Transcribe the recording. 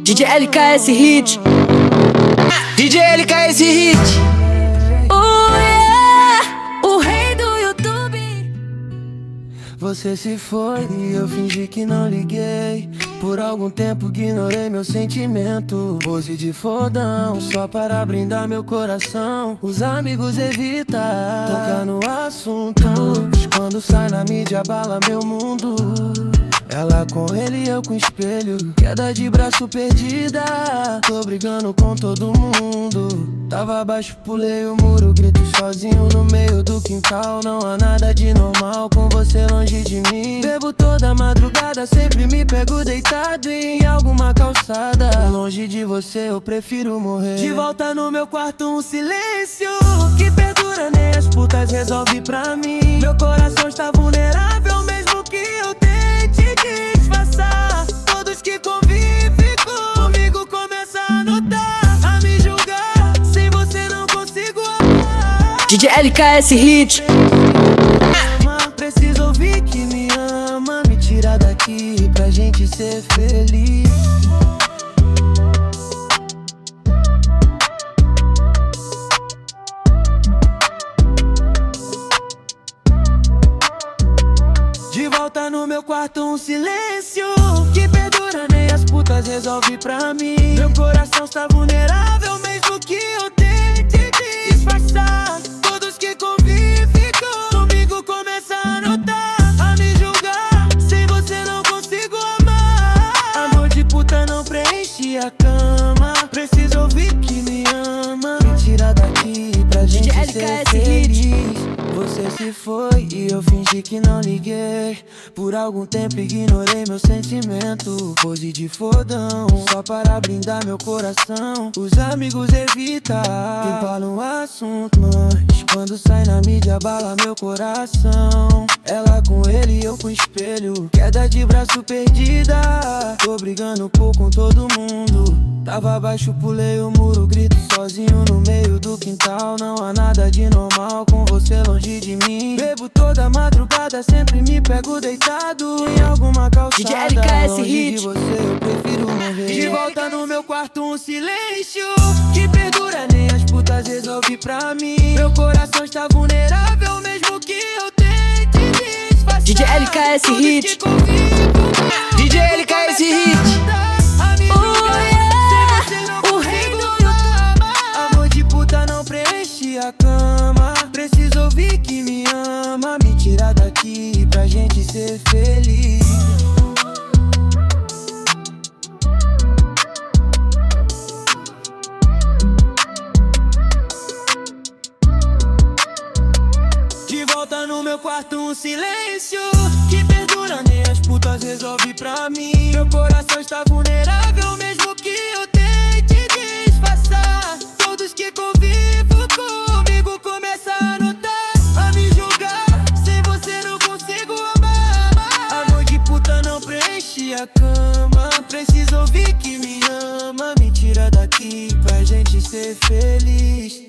DJ LKS Hit. DJ LKS Hit. Oh yeah, o rei do YouTube. Você se foi e eu fingi que não liguei. Por algum tempo ignorei meu sentimento. Pose de fodão só para brindar meu coração. Os amigos evita tocar no assunto. Quando sai na mídia abala meu mundo. Ela com ele e eu com espelho. Queda de braço perdida. Tô brigando com todo mundo. Tava abaixo, pulei o muro. Grito sozinho no meio do quintal. Não há nada de normal com você longe de mim. Bebo toda madrugada, sempre me pego deitado em alguma calçada. Longe de você eu prefiro morrer. De volta no meu quarto um silêncio que perdura, nem as putas resolve pra mim. Meu coração está vulnerável mesmo que eu tente disfarçar. Todos que convivem comigo começam a notar, a me julgar. Sem você não consigo amar. DJ LKS Hit. Preciso ouvir que me ama. Me tira daqui pra gente ser feliz. De volta no meu quarto um silêncio que perdura, nem as putas resolve pra mim. Meu coração está vulnerável mesmo que eu tente disfarçar. Todos que convivem comigo começam a notar, a me julgar. Sem você não consigo amar. Amor de puta não preenche a cama. Preciso ouvir que me ama. Me tira daqui pra gente ser feliz. Você se foi e eu fingi que não liguei. Por algum tempo ignorei meu sentimento. Pose de fodão só para brindar meu coração. Os amigos evita quem fala um assunto, mas quando sai na mídia abala meu coração. Ela com ele e eu com espelho. Queda de braço perdida. Tô brigando com todo mundo. Tava abaixo, pulei o muro. Grito sozinho no meio do quintal. Não há nada de normal com você longe de mim. Bebo toda madrugada, sempre me pego deitado em alguma calçada. DJ LKS Longe Hit. de você eu prefiro morrer. De volta no meu quarto um silêncio que perdura, nem as putas resolve pra mim. Meu coração está vulnerável mesmo que eu tente disfarçar. DJ LKS Hit. DJ LKS Hit. Oh yeah, o rei do YouTube. Amor de puta não preenche a cama. Preciso ouvir que me ama. Me tira daqui pra gente ser feliz. De volta no meu quarto um silêncio que perdura, nem as putas resolve pra mim. Meu coração está vulnerável mesmo que eu tente disfarçar. Todos que convivem comigo começam a notar, a me julgar. Sem você não consigo amar. Amor de puta não preenche a cama. Preciso ouvir que me ama. Me tira daqui pra gente ser feliz.